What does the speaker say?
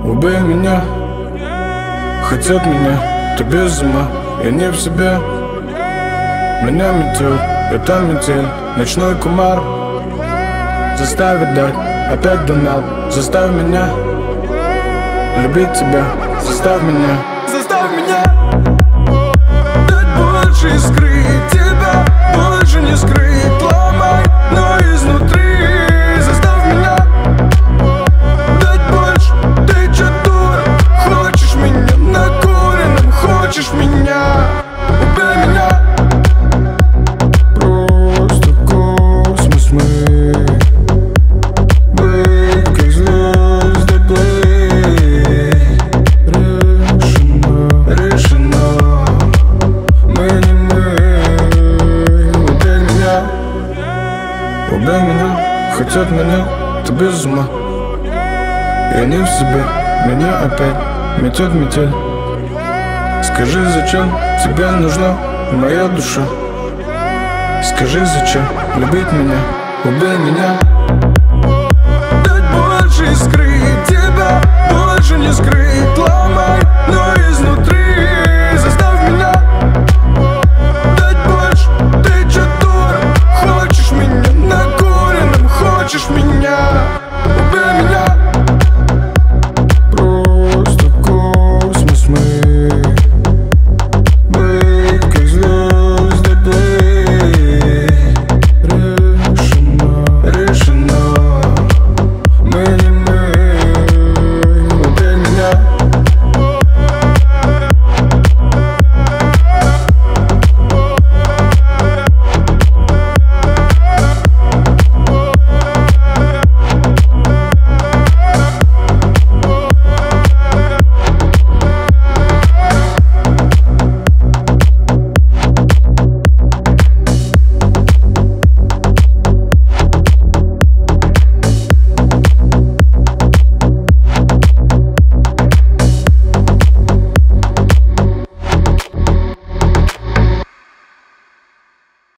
Убей меня, хотят меня, ты без ума, я не в себе. Меня метет, это метель, ночной кумар. Заставит дать, опять донат. Заставь меня любить тебя, заставь меня дать больше искры, тебя больше не скрыть. Ломай, но изнутри. Заставь меня дать больше. Ты чё, дура? Хочешь меня накуренным? Хочешь меня? Убей меня. просто космос мы. Быть как звезды плыть. Решено, мы не мы. Убей меня, хотят меня, ты без ума. Я не в себе, меня опять метет метель. Скажи, зачем тебе нужна моя душа? Скажи, зачем любить меня? Убей меня.